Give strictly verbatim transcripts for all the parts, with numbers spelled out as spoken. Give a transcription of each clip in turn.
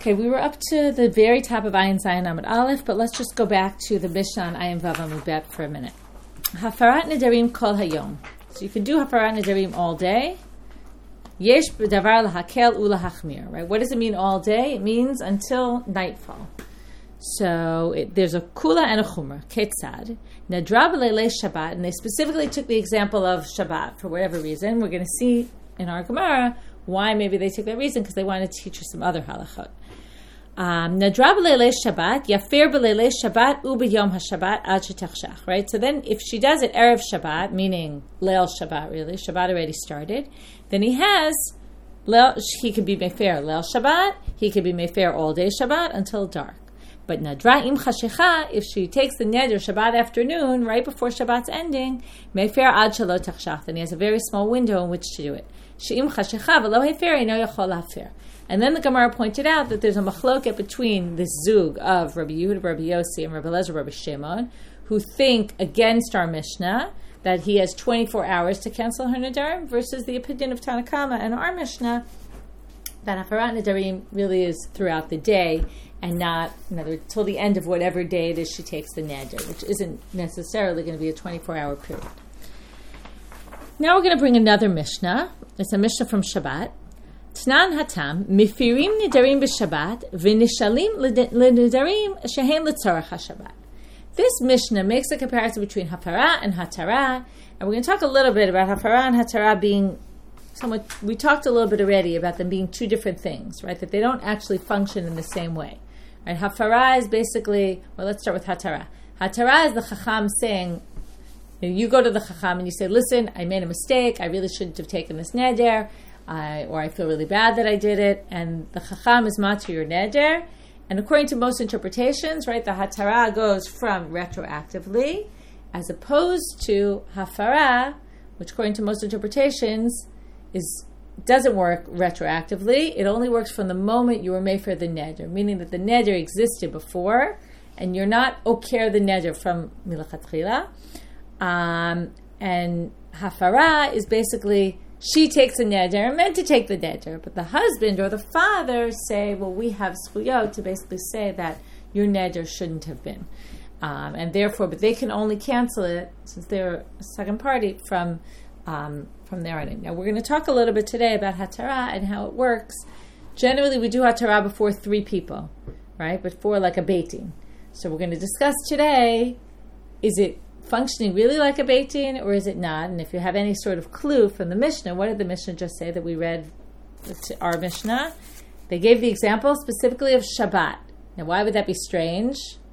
Okay, we were up to the very top of Ayin Zayin Amud Aleph, but let's just go back to the Mishnah on Ayin Vav Amud Bet for a minute. Hafarat Nedarim Kol Hayom. So you can do Hafarat Nedarim all day. Yesh b'davar lahakel ulahachmir. Right? What does it mean all day? It means until nightfall. So it, there's a kula and a chumrah. Ketzad Nadra b'leilei Shabbat, and they specifically took the example of Shabbat for whatever reason. We're going to see in our Gemara why maybe they took that reason, because they wanted to teach us some other halachot. Nadra b'leilei Shabbat, yafer b'leilei Shabbat, u'b'yom haShabbat ad shetachshach. Right? So then if she does it Erev Shabbat, meaning Leil Shabbat really, Shabbat already started, then he has, Leil, he could be mefer Leil Shabbat, he could be mefer all day Shabbat until dark. But Nadra im chashecha, if she takes the neder Shabbat afternoon, right before Shabbat's ending, mefer ad shelo tachshach, then he has a very small window in which to do it. She'im chashecha v'lo hefer ino yachol hafer. And then the Gemara pointed out that there's a machloket between this zug of Rabbi Yehuda, Rabbi Yossi, and Rabbi Elazar, Rabbi Shimon, who think against our Mishnah that he has twenty-four hours to cancel her nedarim, versus the opinion of Tanna Kama and our Mishnah that hafarat nedarim really is throughout the day, and not, in other words, till the end of whatever day it is she takes the neder, which isn't necessarily going to be a twenty-four hour period. Now we're going to bring another Mishnah. It's a Mishnah from Shabbat. Tnan hatam mifirim nedarim b'Shabbat v'nishalim l'nedarim shehem l'tzorach haShabbat. This Mishnah makes a comparison between hafara and hatara, and we're going to talk a little bit about hafara and hatara being somewhat. We talked a little bit already about them being two different things, right? That they don't actually function in the same way. Right? Hafara is basically, well, let's start with hatara. Hatara is the chacham saying, you know, you go to the chacham and you say, listen, I made a mistake, I really shouldn't have taken this neder, I, or I feel really bad that I did it, and the chacham is matir your neder. And according to most interpretations, right, the hatara goes from retroactively, as opposed to hafara, which according to most interpretations is doesn't work retroactively. It only works from the moment you were made for the neder, meaning that the neder existed before, and you're not oker the neder from milachatchila. Um, and hafara is basically, she takes a neder, meant to take the neder, but the husband or the father say, well, we have zchuyot to basically say that your neder shouldn't have been. Um, and therefore, but they can only cancel it, since they're a second party, from um, from their ending. Now, we're going to talk a little bit today about hatara and how it works. Generally, we do hatara before three people, right? Before like a beit din. So we're going to discuss today, is it functioning really like a beit din, or is it not? And if you have any sort of clue from the Mishnah, what did the Mishnah just say that we read our Mishnah? They gave the example specifically of Shabbat. Now, why would that be strange?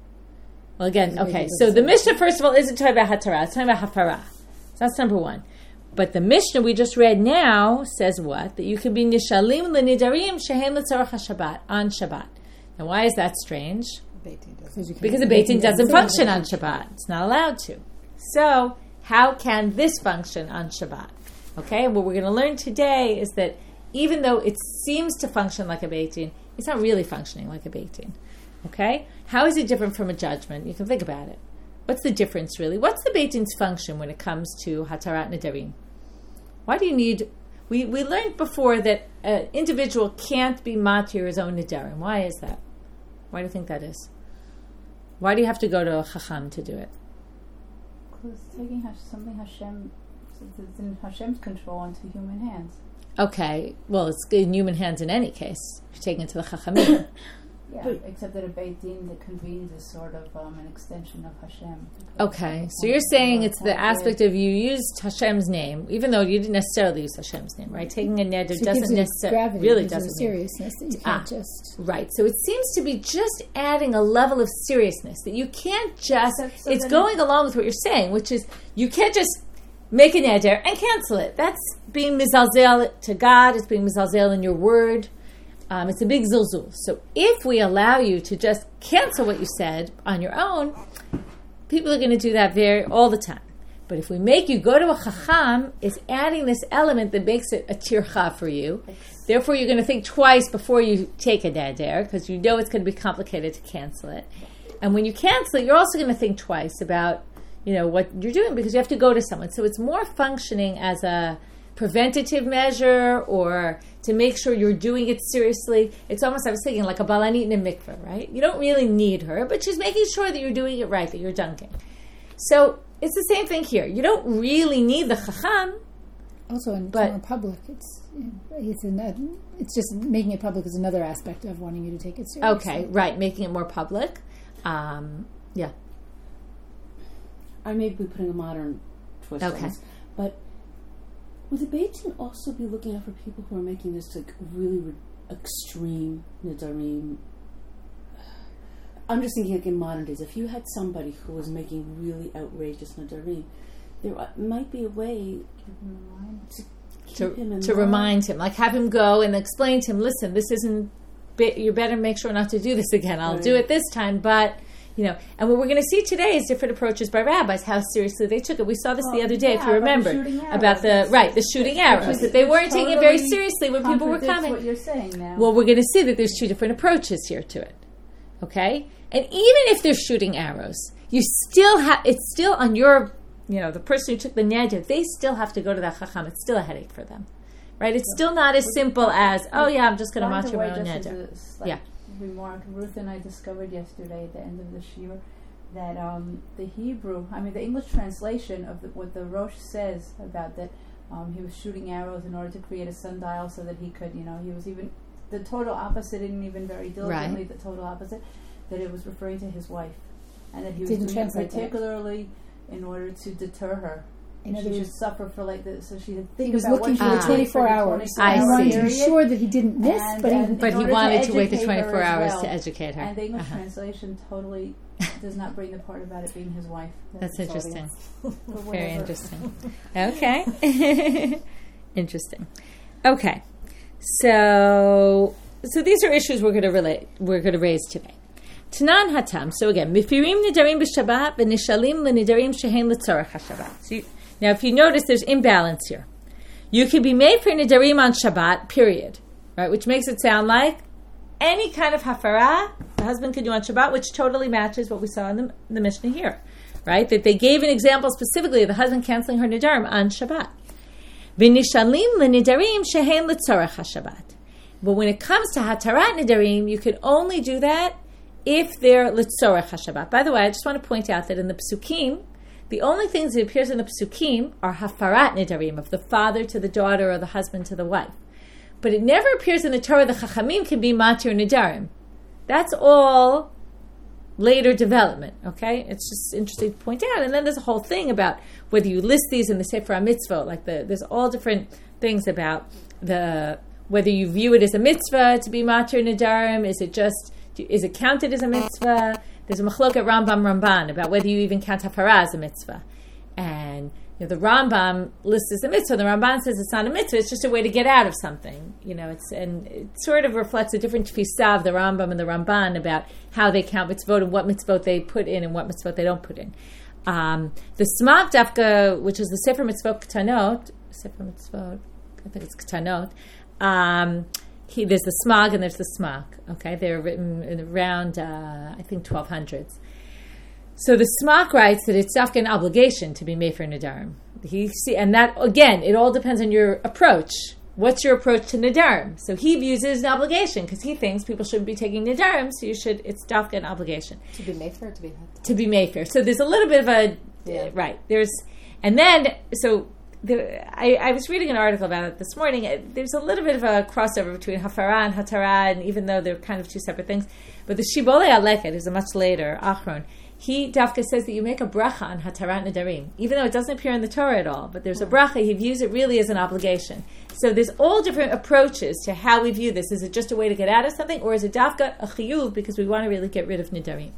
Well, again, okay, so the Mishnah, first of all, isn't talking about hatara, it's talking about hafara. So that's number one. But the Mishnah we just read now says what? That you can be nishalim l'nidarim shehem l'tzorach haShabbat, on Shabbat. Now, why is that strange? Because the beit din doesn't function on Shabbat. It's not allowed to. So, how can this function on Shabbat? Okay, what we're going to learn today is that even though it seems to function like a beit din, it's not really functioning like a beit din. Okay? How is it different from a judgment? You can think about it. What's the difference, really? What's the beit din's function when it comes to hatarat nedarim? Why do you need... We, we learned before that an individual can't be matir his own nedarim. Why is that? Why do you think that is? Why do you have to go to a chacham to do it? Because taking something Hashem, it's in Hashem's control into human hands. Okay, well, it's in human hands in any case. You're taking it to the chachamim. Yeah, but, except that a beit din that convenes is sort of um, an extension of Hashem. Okay, so you're saying it's the aspect of you used Hashem's name, even though you didn't necessarily use Hashem's name, right? Taking a neder so doesn't necessarily really gives doesn't a seriousness that you can't ah, just right. So it seems to be just adding a level of seriousness that you can't just. So, so it's going along with what you're saying, which is you can't just make a neder and cancel it. That's being mizalzel to God. It's being mizalzel in your word. Um, it's a big zilzul. So if we allow you to just cancel what you said on your own, people are going to do that very all the time. But if we make you go to a chacham, it's adding this element that makes it a tircha for you. Therefore, you're going to think twice before you take a neder, because you know it's going to be complicated to cancel it. And when you cancel it, you're also going to think twice about, you know, what you're doing, because you have to go to someone. So it's more functioning as a preventative measure or to make sure you're doing it seriously. It's almost, I was thinking, like a balanit in a mikveh, right? You don't really need her, but she's making sure that you're doing it right, that you're dunking. So it's the same thing here. You don't really need the chacham. Also, in but, more public, it's it's an, it's just making it public is another aspect of wanting you to take it seriously. Okay, right, making it more public. Um, yeah. I may be putting a modern twist okay. on this, but would the Beit Din also be looking out for people who are making this like really re- extreme nidarim? I'm just thinking like in modern days, if you had somebody who was making really outrageous nidarim, there might be a way to keep to, him in to remind him, like have him go and explain to him, listen, this isn't, you better make sure not to do this again. I'll right. do it this time, but, you know, and what we're going to see today is different approaches by rabbis, how seriously they took it. We saw this well, the other day, yeah, if you remember, about the, about the right, the shooting arrows, that they weren't totally taking it very seriously when people were coming. What you're saying now. Well, we're going to see that there's two different approaches here to it, okay? And even if they're shooting arrows, you still have, it's still on your, you know, the person who took the neder, they still have to go to that chacham. It's still a headache for them, right? It's still not as simple as, oh yeah, I'm just going to match my own neder. Like yeah. Remark, Ruth and I discovered yesterday at the end of the shiur that um, the Hebrew, I mean the English translation of the, what the Rosh says about that, um, he was shooting arrows in order to create a sundial so that he could, you know, he was even, the total opposite, and even very diligently right. the total opposite, that it was referring to his wife, and that he was Didn't doing it translate particularly that. in order to deter her. And she should suffer for like this, so she would think he was about looking what for the twenty-four hours. I wanted to be sure that he didn't miss, and, but he, and but he wanted to, to wait the twenty-four hours well. to educate her. And the English uh-huh. translation totally does not bring the part about it being his wife. That's, That's interesting. Very interesting. Okay. Interesting. Okay. So, so these are issues we're going to relate. We're going to raise today. Tanan hatam. So again, mifirim nidarim b'Shabbat v'nishalim l'nidarim shehen l'tzorach haShabbat. So you, now, if you notice, there's imbalance here. You can be made for nidarim on Shabbat, period, right? Which makes it sound like any kind of hafara the husband can do on Shabbat, which totally matches what we saw in the, in the Mishnah here, right? That they gave an example specifically of the husband canceling her nidarim on Shabbat. V'nishalim l'nidarim shehen l'tzorach haShabbat. But when it comes to hatarat nidarim, you can only do that if they're l'tzorach haShabbat. By the way, I just want to point out that in the Psukim, the only things that appears in the Psukim are hafarat nidarim, of the father to the daughter or the husband to the wife. But it never appears in the Torah the Chachamim can be matir nidarim. That's all later development, okay? It's just interesting to point out. And then there's a whole thing about whether you list these in the Sefer HaMitzvot, like the, there's all different things about the whether you view it as a mitzvah to be matir nidarim, is it just, is it counted as a mitzvah? There's a machlok at Rambam Ramban about whether you even count hafara as a mitzvah. And you know, the Rambam lists as a mitzvah. The Ramban says it's not a mitzvah. It's just a way to get out of something. You know, it's and it sort of reflects a different tefisah of the Rambam and the Ramban about how they count mitzvot and what mitzvot they put in and what mitzvot they don't put in. Um, the Smak Dafka, which is the Sefer Mitzvot Ketanot, Sefer Mitzvot, I think it's Ketanot. Um, He, there's the Smag and there's the Smak. Okay, they're written in around uh, I think twelve hundreds. So the Smak writes that it's dafka an obligation to be mefer nidarim. He see, and that again, it all depends on your approach. What's your approach to nidarim? So he views it as an obligation because he thinks people shouldn't be taking nidarim. So you should. It's dafka an obligation to be mefer, to be to be mefer. So there's a little bit of a yeah. uh, right. There's and then so. The, I, I was reading an article about it this morning. There's a little bit of a crossover between hafara and hatara, and even though they're kind of two separate things. But the Shibolei Aleket is a much later Achron. He dafka says that you make a bracha on hatarat nidarim, even though it doesn't appear in the Torah at all. But there's a bracha. He views it really as an obligation. So there's all different approaches to how we view this. Is it just a way to get out of something, or is it dafka a chiyuv because we want to really get rid of nidarim?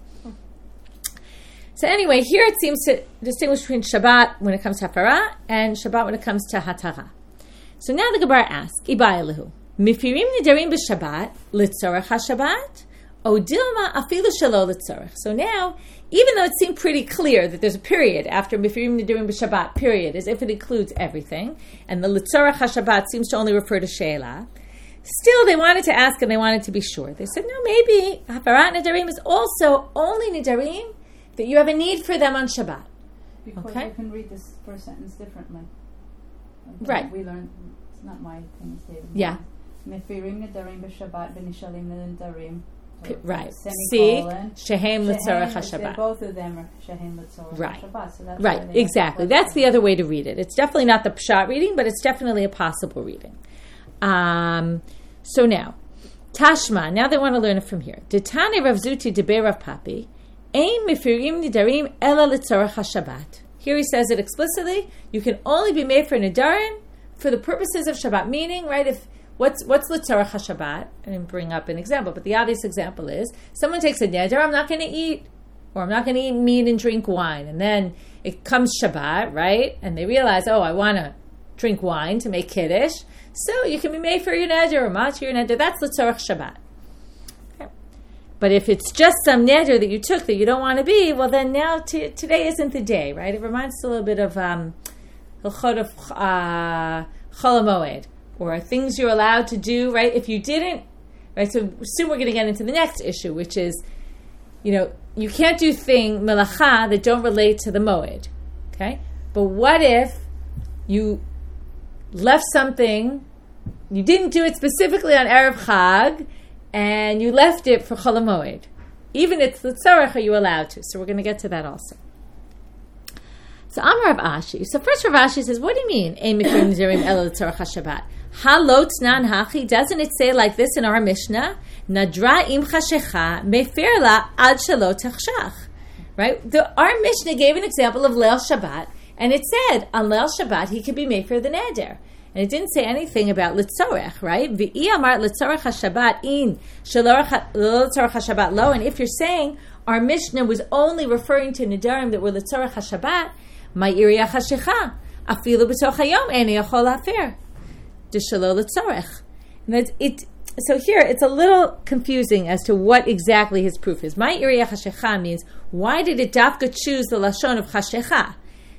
So anyway, here it seems to distinguish between Shabbat when it comes to hafara and Shabbat when it comes to hatara. So now the Gemara asks, Ibayalahu, mifirim nidarim b'Shabbat litzorach haShabbat, o dilma afilu shelo litzorach. So now, even though it seemed pretty clear that there's a period after mifirim nidarim b'Shabbat, period, as if it includes everything, and the litzorach haShabbat seems to only refer to sheila, still they wanted to ask and they wanted to be sure. They said, no, maybe hafarat nidarim is also only nidarim that you have a need for them on Shabbat. Because okay? you can read this first sentence differently. Right. We learned, it's not my thing, it's David. Yeah. Mefirim nedarim b'Shabbat v'nishalim nedarim. P- right. See? Semicolon. Shehem l'tzorech Shehem, HaShabbat. both of them are Shehem l'tzorech Right. HaShabbat. So that's Right, why they exactly. have That's the other way to read it. It's definitely not the pshat reading, but it's definitely a possible reading. Um, so now, Tashma, now they want to learn it from here. Detane Rav Zuti debe Rav Papi, ein mefirim nidarim ela l'tzorech HaShabbat. Here he says it explicitly. You can only be made for nidarim for the purposes of Shabbat. Meaning, right, if What's what's l'tzorech HaShabbat? I didn't bring up an example, but the obvious example is someone takes a neder, I'm not going to eat, or I'm not going to eat meat and drink wine. And then it comes Shabbat, right? And they realize, oh, I want to drink wine to make Kiddush. So you can be made for your neder or mat your neder. That's l'tzorech Shabbat. Okay. But if it's just some neder that you took that you don't want to be, well, then now t- today isn't the day, right? It reminds us a little bit of um, Hilchot of uh, Chol HaMoed, or things you're allowed to do, right? If you didn't, right? So soon we're going to get into the next issue, which is, you know, you can't do thing melacha that don't relate to the moed, okay? But what if you left something, you didn't do it specifically on Erev Chag, and you left it for Chol HaMoed? Even if it's the tzorech, are you allowed to? So we're going to get to that also. So Amar Rav Ashi. So first Rav Ashi says, what do you mean? Ein mefirim nidarim ela l'tzorech HaShabbat. Halot nan hachi. Doesn't it say like this in our Mishnah? Nadra im chashecha mefer la ad shelo tachshach. Right? The, our Mishnah gave an example of Leil Shabbat, and it said on Leil Shabbat he could be made for the neder. And it didn't say anything about litzorech, right? V'i amar litzorech HaShabbat in shelo litzorech HaShabbat lo. And if you're saying our Mishnah was only referring to nedarim that were litzorech HaShabbat, my iriya chashecha afilu b'toch hayom eni yachol lafer d'shelo l'tzorech. And it. So here it's a little confusing as to what exactly his proof is. My iriya chashecha means why did it dafka choose the lashon of chashecha?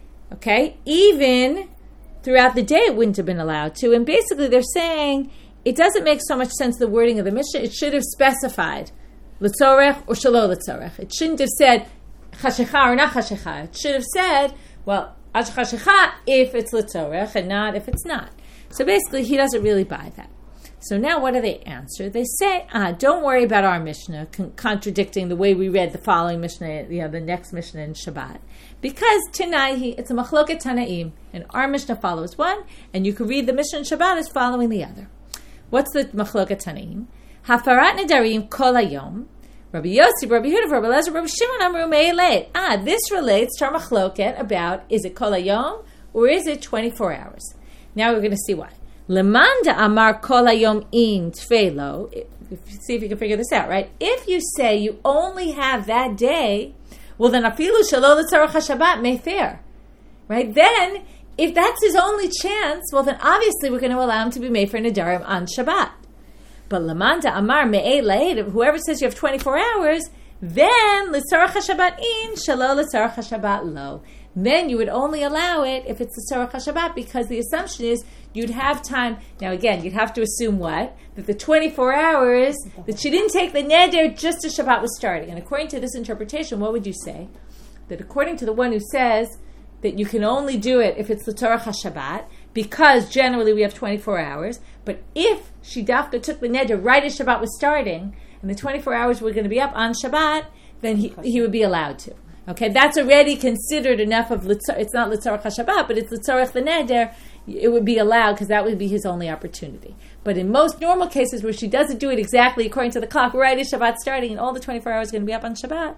Okay, even throughout the day it wouldn't have been allowed to. And basically they're saying it doesn't make so much sense the wording of the Mishnah. It should have specified l'tzorech or shelo l'tzorech. It shouldn't have said chashecha or not chashecha. It should have said, well, ad chashecha if it's l'tzorech and not if it's not. So basically, he doesn't really buy that. So now what do they answer? They say, ah, don't worry about our Mishnah con- contradicting the way we read the following Mishnah, you know, the next Mishnah in Shabbat. Because Tanai, it's a machloket Tanaim, and our Mishnah follows one, and you can read the Mishnah in Shabbat as following the other. What's the machloket Tanaim? Hafarat nedarim kol hayom. Rabbi Yossi, Rabbi Yehuda, Rabbi Elazar, Rabbi Shimon Amru me'eleit. Ah, this relates to our machloket about, is it kol hayom, or is it twenty-four hours? Now we're going to see why. Lemanda amar kol hayom in tfelo. See if you can figure this out, right? If you say you only have that day, well then afilu shelo l'tzorech HaShabbat mefer, right? Then, if that's his only chance, well then obviously we're going to allow him to be made for nedarim on Shabbat. But lemanda amar me'ei le'ed, whoever says you have twenty-four hours, then l'tzorech HaShabbat in shelo l'tzorech HaShabbat lo. Then you would only allow it if it's the Tzorech HaShabbat, because the assumption is you'd have time. Now again, you'd have to assume what? That the twenty-four hours, that she didn't take the neder just as Shabbat was starting. And according to this interpretation, what would you say? That according to the one who says that you can only do it if it's the Tzorech HaShabbat, because generally we have twenty-four hours, but if she dafka took the neder right as Shabbat was starting, and the twenty-four hours were going to be up on Shabbat, then he, he would be allowed to. Okay, that's already considered enough of litzor, it's not litzorech HaShabbat, but it's litzorech the neder. It would be allowed because that would be his only opportunity. But in most normal cases where she doesn't do it exactly according to the clock, right as Shabbat starting, and all the twenty-four hours are going to be up on Shabbat,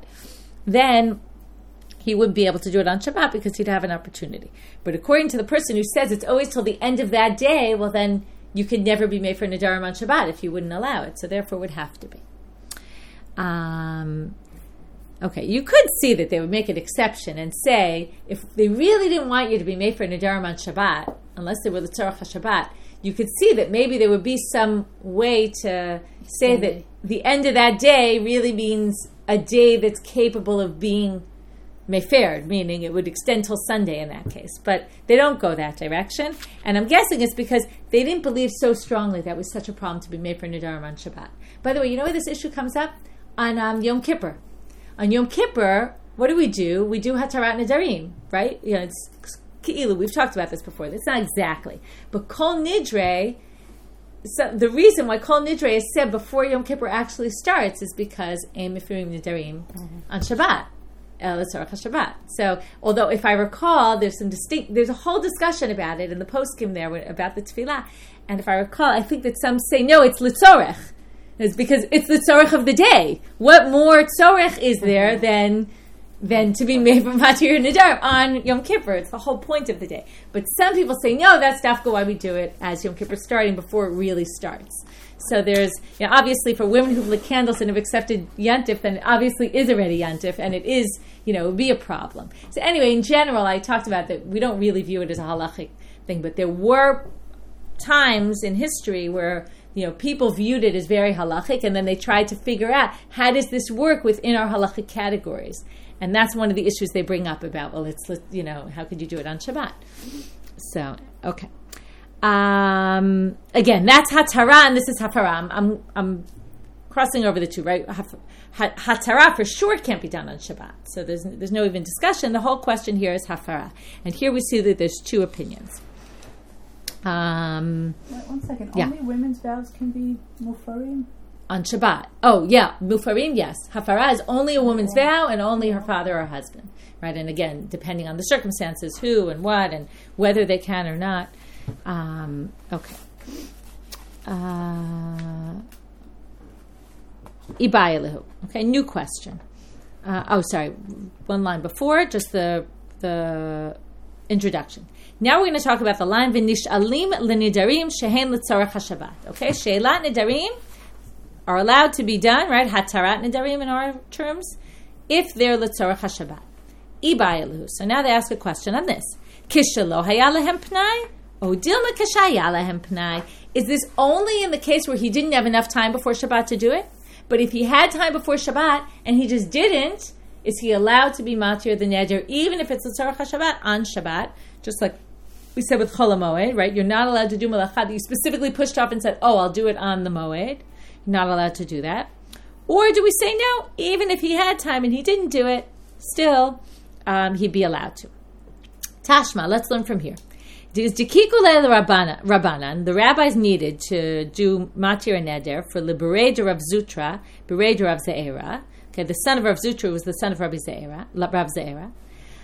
then he wouldn't be able to do it on Shabbat because he'd have an opportunity. But according to the person who says it's always till the end of that day, well then you could never be made for nedarim on Shabbat if you wouldn't allow it. So therefore it would have to be. Um... Okay, you could see that they would make an exception and say, if they really didn't want you to be made for nedarim on Shabbat, unless they were the Tzorech HaShabbat, you could see that maybe there would be some way to say that the end of that day really means a day that's capable of being mefered, meaning it would extend till Sunday in that case. But they don't go that direction, and I'm guessing it's because they didn't believe so strongly that was such a problem to be made for nedarim on Shabbat. By the way, you know where this issue comes up? On um, Yom Kippur. On Yom Kippur, what do we do? We do Hatarat Nedarim, right? You know, it's Ki'ilu, we've talked about this before. That's not exactly. But Kol Nidre, so the reason why Kol Nidre is said before Yom Kippur actually starts is because Ein Mefirim Nidarim on Shabbat. Shabbat. So, although if I recall, there's some distinct, there's a whole discussion about it in the poskim there about the tefillah. And if I recall, I think that some say no, it's litzorech. It's because it's the tzorech of the day. What more tzorech is there than than to be made from matir nidar on Yom Kippur? It's the whole point of the day. But some people say no, that's dafka why we do it as Yom Kippur starting before it really starts. So there's, you know, obviously for women who've lit candles and have accepted yantif, then it obviously is already yantif, and it is, you know, it would be a problem. So anyway, in general, I talked about that we don't really view it as a halachic thing, but there were times in history where, you know, people viewed it as very halachic, and then they tried to figure out how does this work within our halachic categories. And that's one of the issues they bring up about, well, it's, you know, how could you do it on Shabbat? So, okay. Um, again, that's Hatara, and this is Hafara. I'm, I'm, I'm crossing over the two, right? Hatara for sure can't be done on Shabbat. So there's there's no even discussion. The whole question here is Hafara. And here we see that there's two opinions. Um, Wait, one second. Yeah. Only women's vows can be mufarim? On Shabbat. Oh, yeah. Mufarim, yes. Hafara is only a woman's vow and only her father or husband. Right? And again, depending on the circumstances, who and what and whether they can or not. Um, okay. Uh, Ibayalihu. Okay, new question. Uh, oh, sorry. One line before, just the the introduction. Now we're going to talk about the line V'nish'alim l'nidarim shehen l'tzorech haShabbat. Okay, she'elat nidarim are allowed to be done, right? Hatarat nidarim in our terms, if they're l'tzorech haShabbat. Ibayalihu. So now they ask a question on this. Kishalo hayalahem pnai. Is this only in the case where he didn't have enough time before Shabbat to do it? But if he had time before Shabbat and he just didn't, is he allowed to be matir the neder even if it's a tzorech haShabbat on Shabbat? Just like we said with Chol HaMoed, right? You're not allowed to do malacha that you specifically pushed off and said, oh, I'll do it on the Moed. You're not allowed to do that. Or do we say no? Even if he had time and he didn't do it, still um, he'd be allowed to. Tashma, let's learn from here. Rabbanan, the rabbis needed to do matir and neder for the Berei de Rav Zutra, Berei de Rav Ze'era. Okay, the son of Rav Zutra was the son of Rabbi Ze'era, Rav Ze'era.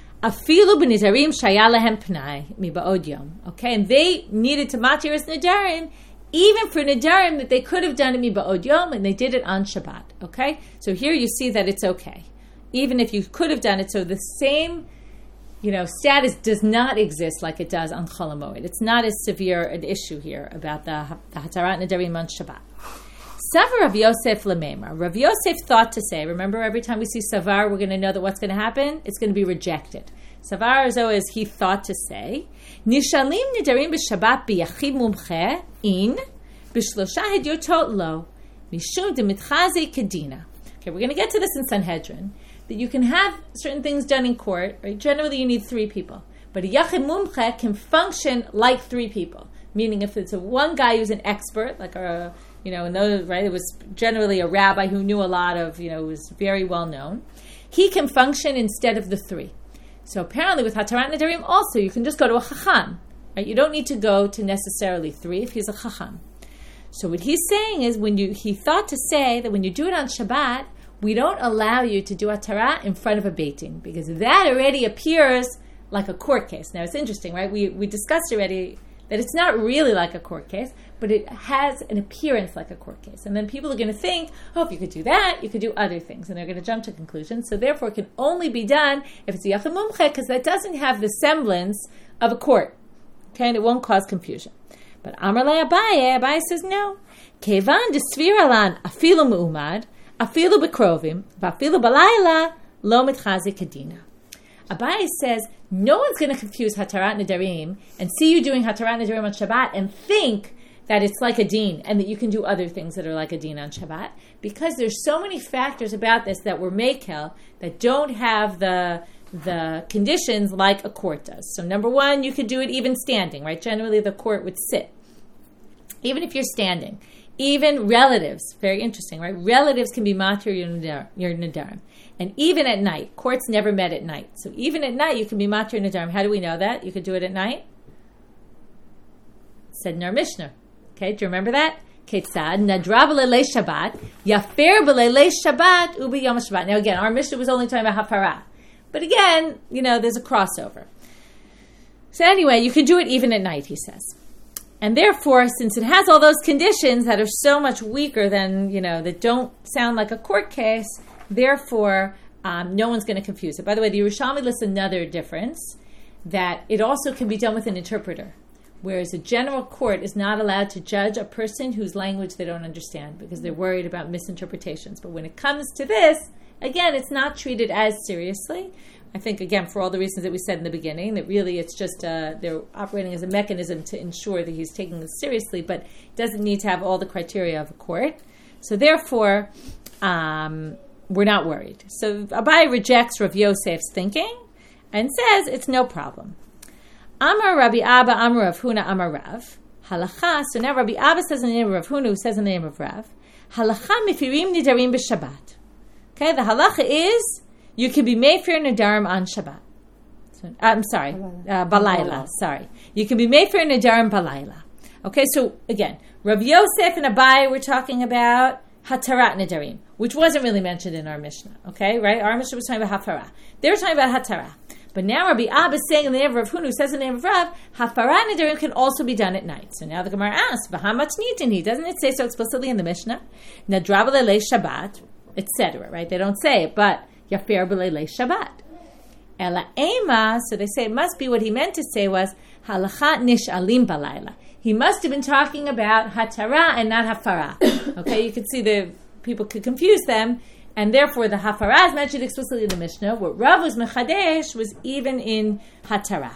Afilu b'nidarim shaya lehem pnai miba'od yom. Okay, and they needed to matir as nidarim, even for nidarim that they could have done it miba'od yom, and they did it on Shabbat. Okay, so here you see that it's okay, even if you could have done it. So the same, you know, status does not exist like it does on Chol HaMoed. It's not as severe an issue here about the, the Hatarat Nedarim on Shabbat. Savar Rav Yosef Lememar. Rav Yosef thought to say, remember every time we see Savar, we're going to know that what's going to happen? It's going to be rejected. Savar is always, he thought to say, Nishalim Nedarim b'Shabbat b'yachid mumche in b'shlosha hedyotot lo mishum demitchazi kedina. Okay, we're going to get to this in Sanhedrin. That you can have certain things done in court, right? Generally, you need three people. But a yachid mumche can function like three people. Meaning, if it's a one guy who's an expert, like a, you know, in those, right? It was generally a rabbi who knew a lot of, you know, was very well known. He can function instead of the three. So apparently, with Hatarat Nedarim, also you can just go to a chacham, right? You don't need to go to necessarily three if he's a chacham. So what he's saying is, when you he thought to say that when you do it on Shabbat, we don't allow you to do Hatarat in front of a Beit Din, because that already appears like a court case. Now, it's interesting, right? We we discussed already that it's not really like a court case, but it has an appearance like a court case. And then people are going to think, oh, if you could do that, you could do other things. And they're going to jump to conclusions. So therefore, it can only be done if it's a Yachid Mumche, because that doesn't have the semblance of a court. Okay, and it won't cause confusion. But Amar le Abaye, Abaye says no. Kevan de Sviralan afilu mu'umad, afilu bekrovim, vafilu balayla, lo mitchazi kedina. Abaye says, no one's going to confuse Hatarat Nedarim and see you doing Hatarat Nedarim on Shabbat and think that it's like a din and that you can do other things that are like a din on Shabbat, because there's so many factors about this that were makel that don't have the the conditions like a court does. So number one, you could do it even standing, right? Generally the court would sit. Even if you're standing, Even relatives, very interesting, right? Relatives can be matir your nidar- your nidarim. And even at night, courts never met at night. So even at night, you can be matir your nidarim. How do we know that? You could do it at night? Said in our Mishnah. Okay, do you remember that? Ketzad, nadra b'leilei Shabbat, yafer b'leilei Shabbat, ubi yom Shabbat. Now again, our Mishnah was only talking about hafara. But again, you know, there's a crossover. So anyway, you can do it even at night, he says. And therefore, since it has all those conditions that are so much weaker than, you know, that don't sound like a court case, therefore, um, no one's going to confuse it. By the way, the Yerushalmi lists another difference, that it also can be done with an interpreter, whereas a general court is not allowed to judge a person whose language they don't understand because they're worried about misinterpretations. But when it comes to this, again, it's not treated as seriously. I think, again, for all the reasons that we said in the beginning, that really it's just uh, they're operating as a mechanism to ensure that he's taking this seriously, but doesn't need to have all the criteria of a court. So therefore, um, we're not worried. So Abai rejects Rav Yosef's thinking and says it's no problem. Amar Rabbi Abba, Amar Rav Huna, Amar Rav. Halacha, so now Rabbi Abba says in the name of Rav Huna, who says in the name of Rav. Halacha mifirim nidarim b'Shabbat. Okay, the halacha is you can be made for nidarim on Shabbat. So, uh, I'm sorry, uh, balayla. Sorry, you can be made for nidarim balayla. Okay, so again, Rav Yosef and Abai were talking about hatarat nidarim, which wasn't really mentioned in our Mishnah. Okay, right? Our Mishnah was talking about hafara. They were talking about hatara. But now Rabbi Abba is saying in the name of Rav Hunu, says in the name of Rav, hafara nidarim can also be done at night. So now the Gemara asks, v'hamat nitini? Doesn't it say so explicitly in the Mishnah? Nadra b'leilei Shabbat, et cetera. Right? They don't say it, but yafer b'leilei Shabbat. Ela ema, so they say it must be what he meant to say was halachat nishalim balayla. He must have been talking about hatara and not hafara. Okay, you can see the people could confuse them. And therefore, the hafara is mentioned explicitly in the Mishnah. What Rav was mechadesh was even in hatara.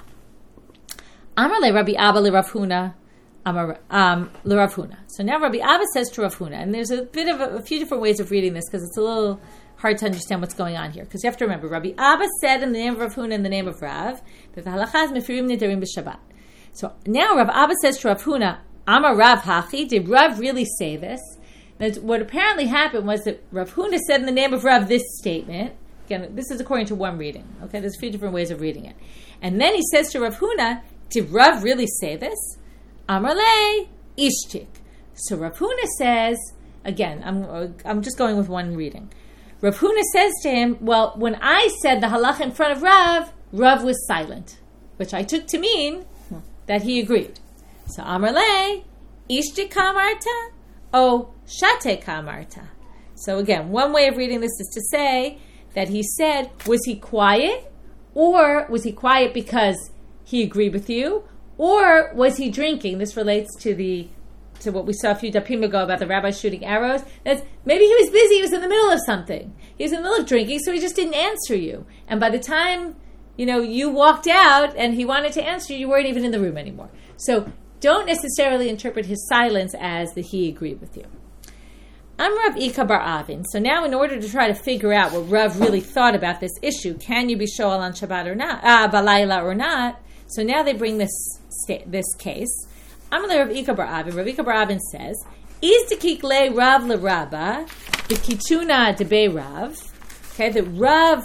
Amar le Rabbi Abba le Rav Huna, Amar um, le Rav Huna. So now Rabbi Abba says to Rav Huna, and there's a bit of a, a few different ways of reading this because it's a little hard to understand what's going on here. Because you have to remember, Rabbi Abba said in the name of Rav Huna, in the name of Rav, that the halacha is mefirim nidarim b'Shabbat. So now Rav Abba says to Rav Huna, Amar Rav hachi, did Rav really say this? What apparently happened was that Rav Huna said in the name of Rav this statement. Again, this is according to one reading. Okay, there's a few different ways of reading it. And then he says to Rav Huna, did Rav really say this? Amar le ishtik. So Rav Huna says, again, I'm I'm just going with one reading. Rav Huna says to him, well, when I said the halacha in front of Rav, Rav was silent, which I took to mean that he agreed. So Amar le ishtik kamarta. Oh, shate kamarta. So again, one way of reading this is to say that he said, was he quiet? Or was he quiet because he agreed with you? Or was he drinking? This relates to the to what we saw a few dapim ago about the rabbi shooting arrows. That's, maybe he was busy, he was in the middle of something. He was in the middle of drinking, so he just didn't answer you. And by the time, you know, you walked out and he wanted to answer you, you weren't even in the room anymore. So don't necessarily interpret his silence as that he agreed with you. I'm Rav Ika bar Avin. So now in order to try to figure out what Rav really thought about this issue, can you be shoal on Shabbat or not, uh, balayla or not? So now they bring this sta- this case. I'm Rav Ika bar Avin. Rav Ika bar Avin says, Is the kikle Rav le Rabba, the kituna debe Rav. Okay, the Rav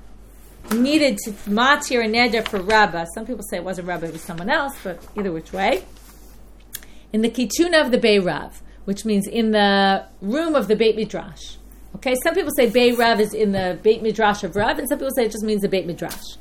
needed to matir a neder for Rabba. Some people say it wasn't Rabba, it was someone else, but either which way. In the kituna of the Bei Rav, which means in the room of the Beit Midrash. Okay, some people say Bei Rav is in the Beit Midrash of Rav, and some people say it just means the Beit Midrash.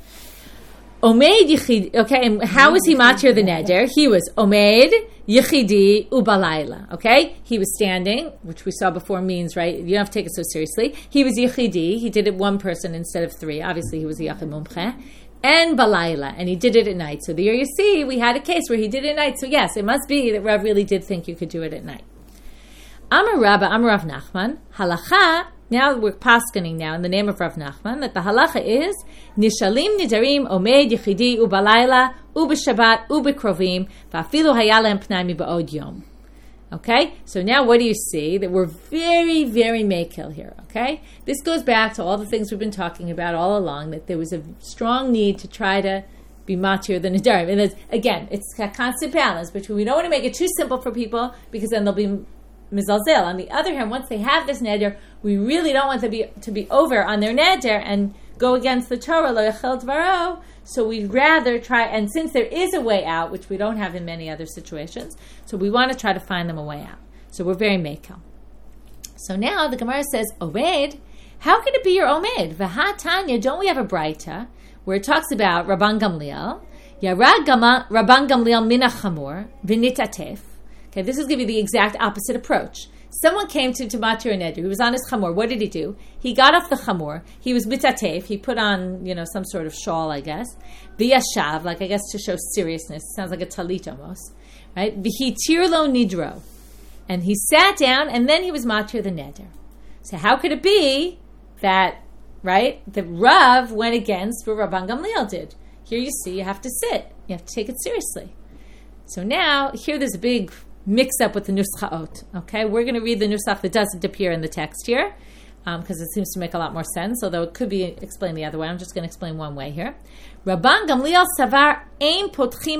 Omeid Yechidi, okay, and how was he matir the neder? He was Omeid Yechidi Ubalayla, okay? He was standing, which we saw before means, right? You don't have to take it so seriously. He was Yechidi, he did it one person instead of three. Obviously, he was a Yachid Mumche. And Balayla, and he did it at night. So there you see, we had a case where he did it at night. So yes, it must be that Rav really did think you could do it at night. Amar Rabba, Amar Rav Nachman, halacha, now we're paskening now in the name of Rav Nachman, that the halacha is, nishalim nidarim omeid yechidi ubalayla ubeshabbat ubekrovim va'afilu hayalem pnaimi ba'od yom. Okay, so now what do you see? That we're very, very makil here, okay? This goes back to all the things we've been talking about all along, that there was a strong need to try to be matir the nidarim. And again, it's a constant balance between we don't want to make it too simple for people because then they'll be mizalzel. On the other hand, once they have this neder, we really don't want to be to be over on their neder and go against the Torah, lo yachel dvaro. So we'd rather try, and since there is a way out, which we don't have in many other situations, so we want to try to find them a way out. So we're very mekel. So now the Gemara says, Omed, how can it be your Omed? V'ha Tanya, don't we have a Braita where it talks about Rabban Gamliel? Yarad Rabban Gamliel min hachamor v'nitatef. Okay, this is going to be the exact opposite approach. Someone came to to Matir Neder. He was on his chamor. What did he do? He got off the chamor. He was mitatef. He put on, you know, some sort of shawl, I guess. V'yashav, like I guess to show seriousness. Sounds like a talit almost, right? V'hitir lo nidro, and he sat down, and then he was Matir the Neder. So how could it be that, right, the Rav went against what Rabban Gamliel did? Here you see, you have to sit. You have to take it seriously. So now, here there's a big mix-up with the nuschaot. Okay, we're going to read the nusach that doesn't appear in the text here, because um, it seems to make a lot more sense, although it could be explained the other way. I'm just going to explain one way here. Rabban Gamliel savar ein potchim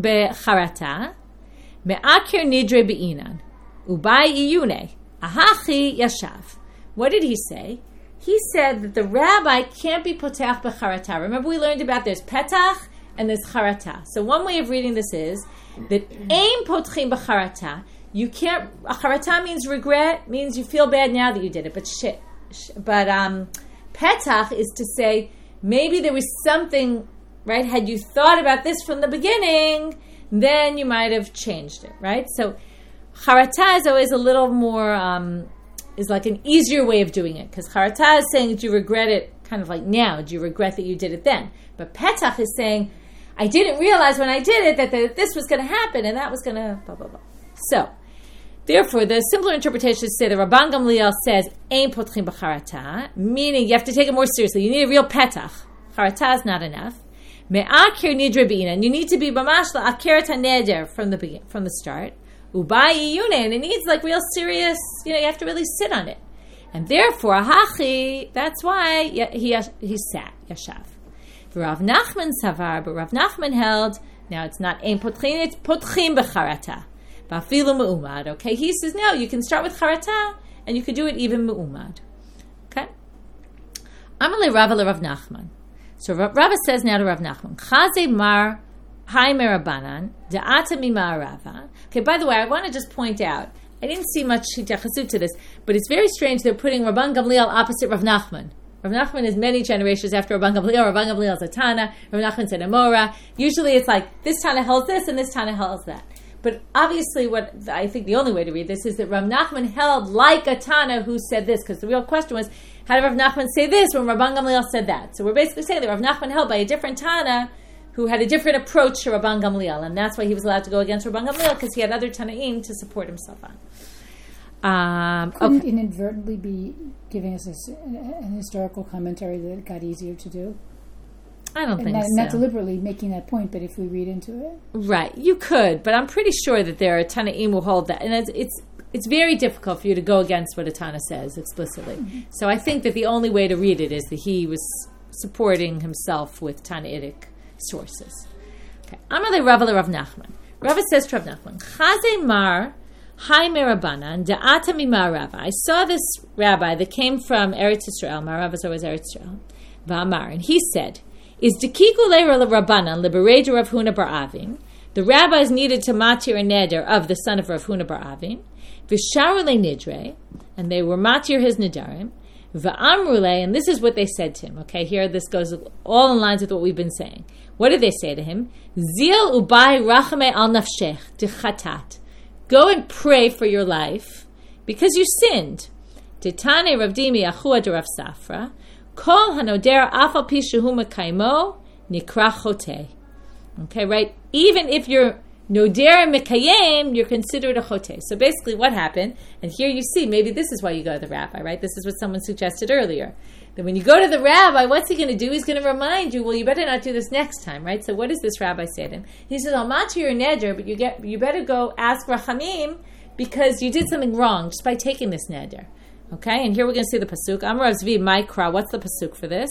becharata me'akir nidre be'inan ubai iyune ahachi yashav. What did he say? He said that the rabbi can't be potach becharata. Remember we learned about there's petach and there's charata. So one way of reading this is that aim potchim b'charata. You can't. A charata means regret, means you feel bad now that you did it. But shit. Sh, but um, petach is to say maybe there was something, right? Had you thought about this from the beginning, then you might have changed it, right? So charata is always a little more um, is like an easier way of doing it, because charata is saying do you regret it, kind of like now. Do you regret that you did it then? But petach is saying, I didn't realize when I did it that the, this was going to happen and that was going to blah, blah, blah. So, therefore, the simpler interpretation is to say that Rabban Gamliel says, Ein potchim b'charata, meaning you have to take it more seriously. You need a real petach. Charata is not enough. Me'akir nidre b'inan. You need to be b'mash la'akir ha'neder from the begin, from the start. Ubai iyune, and it needs like real serious, you know, you have to really sit on it. And therefore, hachi, that's why he, he sat, yashav. Rav Nachman savar, but Rav Nachman held, now it's not ein potchim, it's potchim b'charata. Ba'afilu me'umad, okay? He says, no, you can start with charata, and you could do it even me'umad. Okay? Amalei Rava le Rav Nachman. So Rava says now to Rav Nachman, Chaze mar hai merabanan, da'ata mima Rava. Okay, by the way, I want to just point out, I didn't see much hitachasut to this, but it's very strange they're putting Rabban Gamliel opposite Rav Nachman. Rav Nachman is many generations after Rabban Gamliel. Rabban Gamliel is a Tana. Rav Nachman said Amora. Usually it's like, this Tana holds this and this Tana holds that. But obviously what I think the only way to read this is that Rav Nachman held like a Tana who said this, because the real question was, how did Rav Nachman say this when Rabban Gamliel said that? So we're basically saying that Rav Nachman held by a different Tana who had a different approach to Rabban Gamliel, and that's why he was allowed to go against Rabban Gamliel, because he had other Tanaim to support himself on. Um, Couldn't okay. inadvertently be giving us a, an historical commentary that it got easier to do? I don't and think not, so. Not deliberately making that point, but if we read into it. Right, you could, but I'm pretty sure that there are a Tanaim who hold that. And it's it's, it's very difficult for you to go against what a Tana says explicitly. Mm-hmm. So I think that the only way to read it is that he was supporting himself with Tanaitic sources. Okay. Amalei Rava le Rav Nachman. Rava says to Rav Nachman, Chaze mar Hai Merabanan, Da'ata Mima Rava. I saw this rabbi that came from Eretz Yisrael. My rabbi is always Eretz Yisrael. Va'amar. And he said, Is Dekiku Leira Rabbanan Liberator Rav Huna bar Avin? The rabbis needed to matir a neder of the son of Rav Huna bar Avin. V'sharule nidre. And they were matir his nedarim. Va'amrule. And this is what they said to him. Okay, here this goes all in lines with what we've been saying. What did they say to him? Zil ubai rachame al nafshech dechatat. Go and pray for your life, because you sinned. Titane Rav Dimi Achua de Rav Safra, Kol hanoder afal pi shehu mekaymo nikra chote. Okay, right? Even if you're noder mekayem, you're considered a chote. So basically what happened, and here you see, maybe this is why you go to the rabbi, right? This is what someone suggested earlier. That when you go to the rabbi, what's he going to do? He's going to remind you, well, you better not do this next time, right? So what does this rabbi say to him? He says, I'll matir your neder, but you get you better go ask Rachamim because you did something wrong just by taking this neder. Okay? And here we're going to see the pasuk. Amar Zvi Maikra. What's the pasuk for this?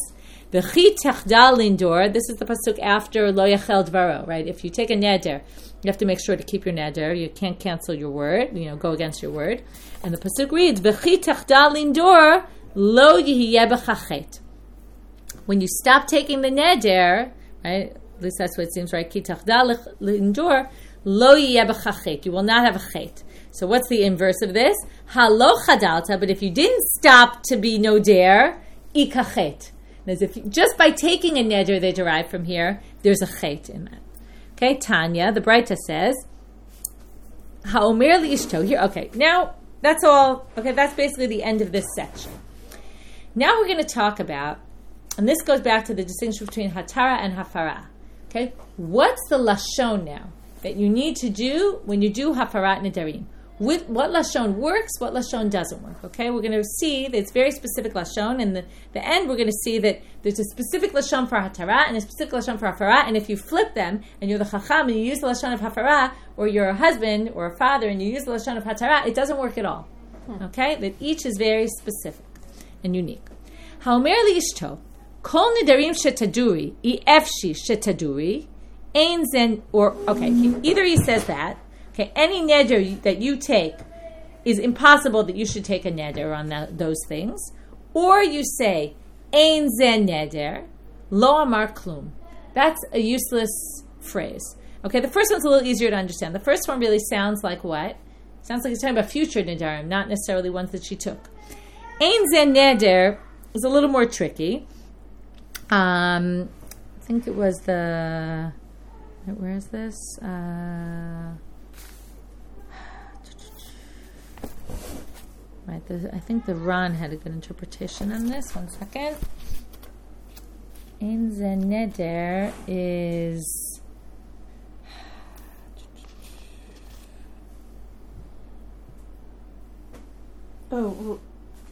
V'chi techdal lindor. This is the pasuk after lo yachel dvaro, right? If you take a neder, you have to make sure to keep your neder. You can't cancel your word, you know, go against your word. And the pasuk reads, V'chi techdal lindor lo yihiyeh b'chachet. When you stop taking the neder, right? At least that's what it seems, right? Ki techdal lindor lo yihiyeh b'chachet. You will not have a chet. So what's the inverse of this? Ha lo chadalta. But if you didn't stop to be noder, ikachet. As if just by taking a neder they derive from here, there's a chet in that. Okay, Tanya, the Breita says, Ha'omer li'ishto. Here, okay, now that's all. Okay, that's basically the end of this section. Now we're going to talk about, and this goes back to the distinction between hatara and hafara. Okay, what's the lashon now that you need to do when you do hafarat nedarim? With what lashon works, what lashon doesn't work. Okay, we're going to see that it's very specific lashon. In the, the end, we're going to see that there's a specific lashon for hatara and a specific lashon for hafara. And if you flip them and you're the chacham and you use the lashon of hafara, or you're a husband or a father and you use the lashon of hatara, it doesn't work at all. Okay, that each is very specific and unique. Haomer li'ishto kol nedarim shetaduri I efshi shetaduri ein zen, or okay, he, either he says that. Okay, any neder that you take is impossible that you should take a neder on that, those things. Or you say, ein zen neder, lo amar klum. That's a useless phrase. Okay, the first one's a little easier to understand. The first one really sounds like what? Sounds like he's talking about future nedarim, not necessarily ones that she took. Ein zen neder is a little more tricky. Um, I think it was the... Where is this? Uh... Right, the, I think the Ran had a good interpretation on this. One second. Ein zen neder is Oh, well,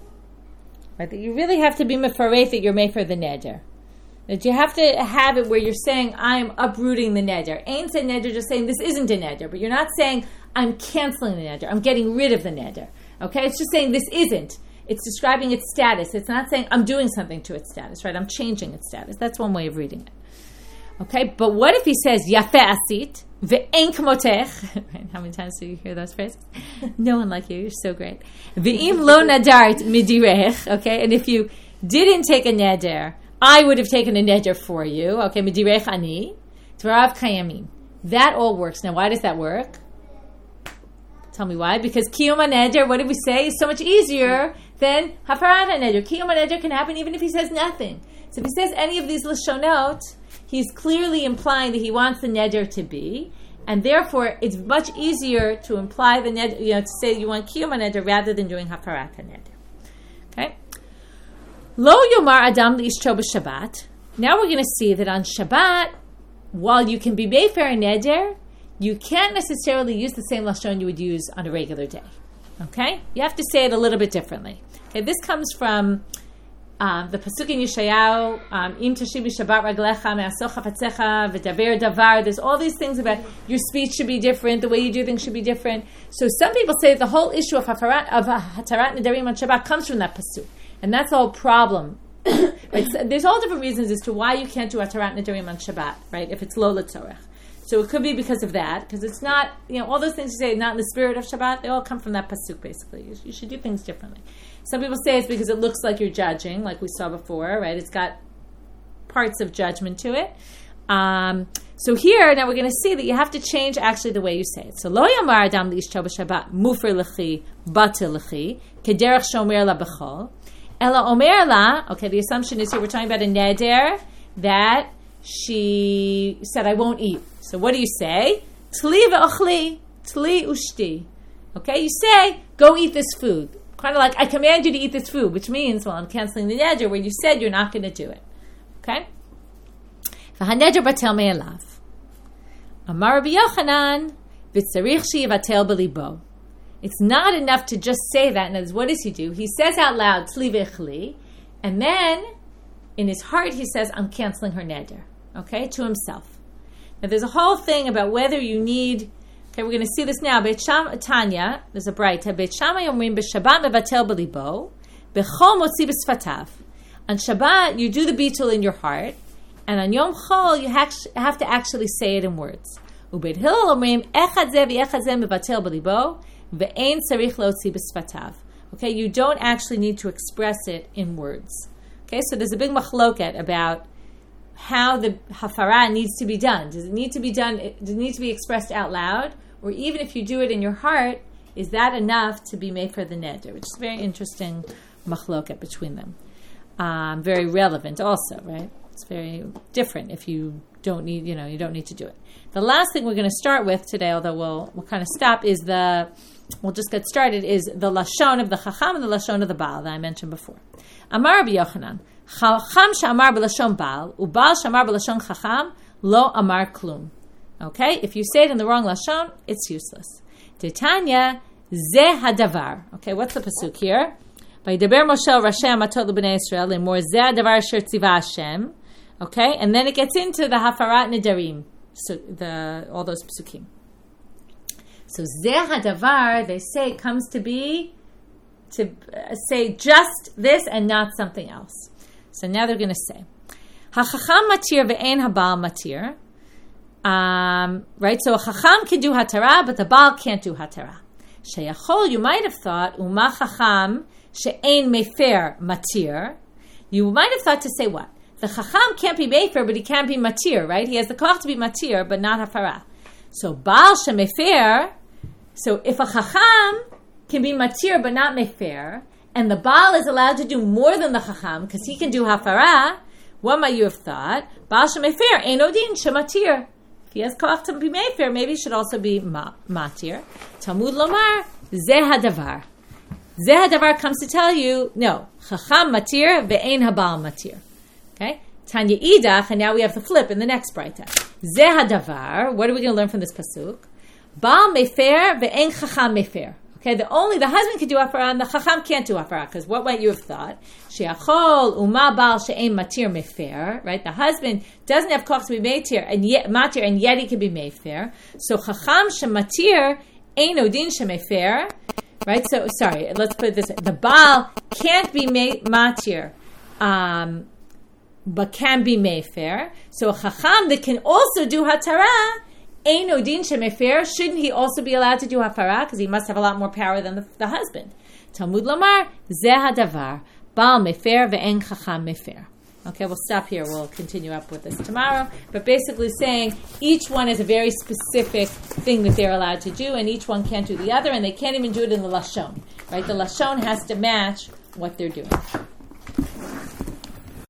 right, that you really have to be mefareth that you're made for the neder. That you have to have it where you're saying, I'm uprooting the neder. Ein zen neder, just saying this isn't a neder, but you're not saying, I'm canceling the neder. I'm getting rid of the neder. Okay, it's just saying this isn't. It's describing its status. It's not saying I'm doing something to its status, right? I'm changing its status. That's one way of reading it. Okay, but what if he says, Yafeh asit, ve'en kmotech? Right, how many times do you hear those phrases? No one like you. You're so great. Ve'im lo nadart midirech. Okay, and if you didn't take a neder, I would have taken a neder for you. Okay, midirech ani, tvarav kayamin. That all works. Now, why does that work? Tell me why. Because kiyum neder, what did we say, is so much easier than hafarat neder. Kiyum neder can happen even if he says nothing. So if he says any of these lashonot, he's clearly implying that he wants the neder to be, and therefore it's much easier to imply the neder, you know, to say you want kiyum neder rather than doing hafarat neder. Okay. Lo yomar adam li'ishto b'Shabbat. Now we're going to see that on Shabbat, while you can be mefer neder, you can't necessarily use the same lashon you would use on a regular day. Okay? You have to say it a little bit differently. Okay, this comes from um, the pasuk in Yeshayahu, Im tashibi Shabbat raglecha me'asoch hafatzecha v'daver davar. There's all these things about your speech should be different, the way you do things should be different. So some people say that the whole issue of hafarat, of hatarat nedarim on Shabbat comes from that pasuk. And that's the whole problem. Right? So there's all different reasons as to why you can't do hatarat nedarim on Shabbat, right? If it's lo l'tzorech. So it could be because of that, because it's not, you know, all those things you say, not in the spirit of Shabbat, they all come from that pasuk, basically. You, you should do things differently. Some people say it's because it looks like you're judging, like we saw before, right? It's got parts of judgment to it. Um, so here, now we're going to see that you have to change actually the way you say it. So, lo yamar adam li'ishto b'Shabbat, mufer lechi, batel lechi, kederech shomer la b'chol, ela omer la, okay, the assumption is here we're talking about a neder that she said, I won't eat. So what do you say? Tli ve'ochli, tli ushti. Okay, you say, go eat this food. Kind of like, I command you to eat this food, which means, well, I'm canceling the neder where you said you're not going to do it. Okay? V'haneder batel me'elav. Amar Rabbi Yochanan, v'tzarich sheyivatel b'libo. It's not enough to just say that. And what does he do? He says out loud, tli ve'chli, and then in his heart he says, I'm canceling her neder. Okay, to himself. Now, there's a whole thing about whether you need. Okay, we're going to see this now. Beit Sham Tanya, there's a Breita. Beit Shammai omrim b'Shabbat mevatel b'libo, b'chol motzi b'sfatav. On Shabbat, you do the bitul in your heart, and on Yom Chol, you have to actually say it in words. Ubeit Hillel omrim echad zeh v'echad zeh mevatel b'libo ve'ein tzarich lotzi b'sfatav. Okay, you don't actually need to express it in words. Okay, so there's a big machloket about how the hafara needs to be done. Does it need to be done? Does it need to be expressed out loud, or even if you do it in your heart, is that enough to be made for the neder? Which is a very interesting machloket between them. Um, very relevant, also, right? It's very different if you don't need, you know, you don't need to do it. The last thing we're going to start with today, although we'll we'll kind of stop, is the we'll just get started. Is the lashon of the chacham and the lashon of the baal that I mentioned before. Amar Rabbi Yochanan, chacham she'amar b'lashon baal u'baal she'amar b'lashon chacham lo amar klum. Okay, if you say it in the wrong lashon, it's useless. Titania zeh hadavar. Okay, what's the pasuk here? Vaydaber Moshe Rashi Amatot l'bnei Yisrael lemor zeh hadavar asher tziva Hashem. Okay, and then it gets into the hafarat nedarim. So the all those psukim. So zeh hadavar, they say, comes to be to uh, say just this and not something else. So now they're going to say hachacham matir ve'ein habal matir. Um, right, so a chacham can do hatara, but the baal can't do hatara. Sheyachol, you might have thought uma chacham she'ein mefer matir. You might have thought to say what? The chacham can't be mefer, but he can't be matir, right? He has the koch to be matir, but not hafara. So baal shemefer. So if a chacham can be matir but not mefer, and the baal is allowed to do more than the chacham because he can do hafara, what might you have thought? Baal shemefer ein odin shematir. If he has koch to be mefer, maybe he should also be ma- matir. Talmud lomar zeh hadavar. Zeh hadavar comes to tell you no, chacham matir ve'ein habal matir. Okay, Tanya idach, and now we have the flip in the next brayta. Zeh hadavar. What are we going to learn from this pasuk? Baal mefer ve'en chacham mefer. Okay, the only the husband can do hafara and the chacham can't do hafara, because what might you have thought? Sheachol uma baal she'en matir mefer. Right, the husband doesn't have koch to be matir and yet matir, and yet he can be mefer. So chacham shematir ein odin shemefer. Right, so sorry, let's put it this way: the baal can't be matir. Um, but can be mefer. So a chacham that can also do hatara, ein odin shemefer, shouldn't he also be allowed to do hafara? Because he must have a lot more power than the, the husband. Talmud lomar, zeh hadavar, baal mefer ve'en chacham mefer. Okay, we'll stop here. We'll continue up with this tomorrow. But basically saying each one is a very specific thing that they're allowed to do, and each one can't do the other, and they can't even do it in the lashon. Right? The lashon has to match what they're doing.